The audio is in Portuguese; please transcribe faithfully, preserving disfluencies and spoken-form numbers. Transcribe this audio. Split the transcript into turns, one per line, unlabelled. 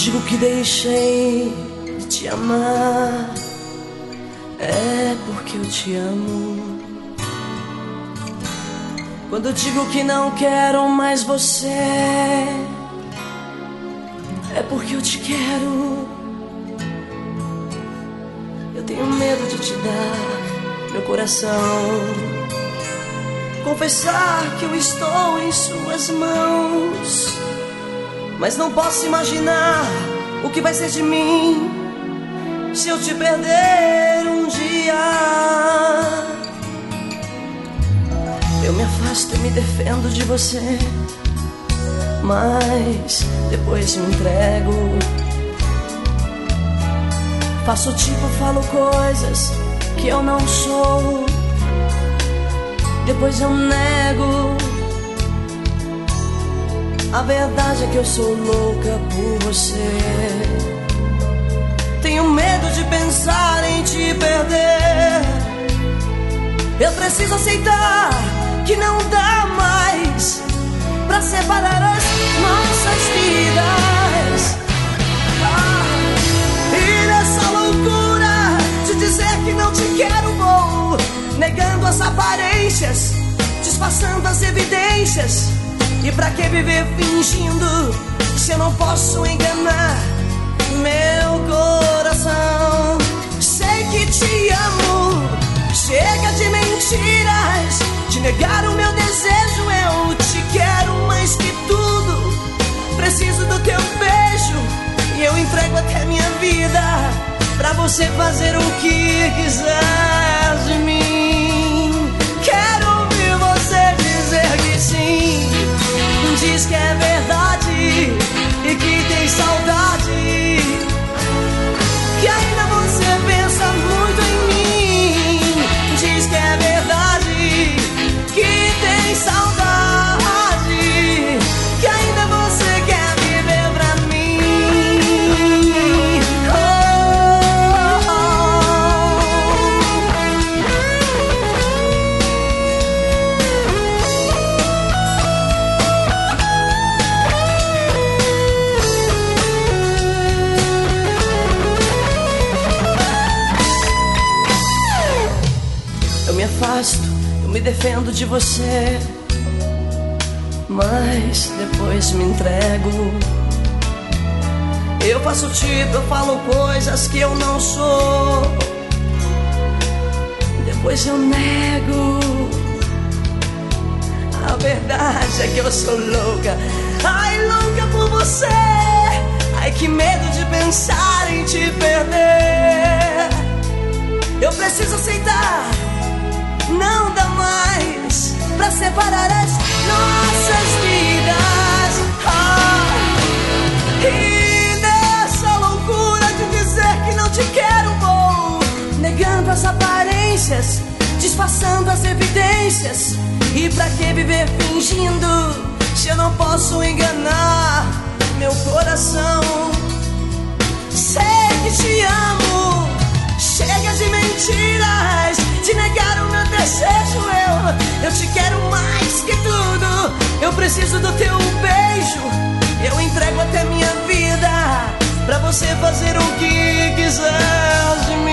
digo que deixei de te amar, é porque eu te amo. Quando eu digo que não quero mais você, é porque eu te quero. Eu tenho medo de te dar meu coração, confessar que eu estou em suas mãos, mas não posso imaginar o que vai ser de mim se eu te perder um dia. Eu me afasto e me defendo de você, mas depois me entrego. Faço tipo, falo coisas que eu não sou, depois eu nego. A verdade é que eu sou louca por você. Tenho medo de pensar em te perder. Eu preciso aceitar que não dá mais pra separar as nossas vidas. Ah, e nessa loucura de dizer que não te quero, vou negando as aparências, disfarçando as evidências. E pra que viver fingindo se eu não posso enganar meu coração? Sei que te amo, chega de mentiras, de negar o meu desejo. Eu te quero mais que tudo, preciso do teu beijo, e eu entrego até minha vida pra você fazer o que quiser de mim. Quero ouvir você dizer que sim, diz que é verdade e que tem saudade, que ainda você pensa muito em mim. Diz que é verdade, que tem saudade, que ainda você quer viver pra mim. Oh, eu me afasto, eu me defendo de você, mas depois me entrego. Eu faço tipo, eu falo coisas que eu não sou, depois eu nego. A verdade é que eu sou louca, ai louca por você. Ai que medo de pensar em te perder. Eu preciso aceitar, não dá mais pra separar as nossas vidas. Ah, e nessa loucura de dizer que não te quero, vou negando as aparências, disfarçando as evidências. E pra que viver fingindo se eu não posso enganar meu coração? Sei que te amo, chega de mentiras, de negar o meu desejo. Eu, eu te quero mais que tudo, eu preciso do teu beijo, eu entrego até minha vida pra você fazer o que quiser de mim.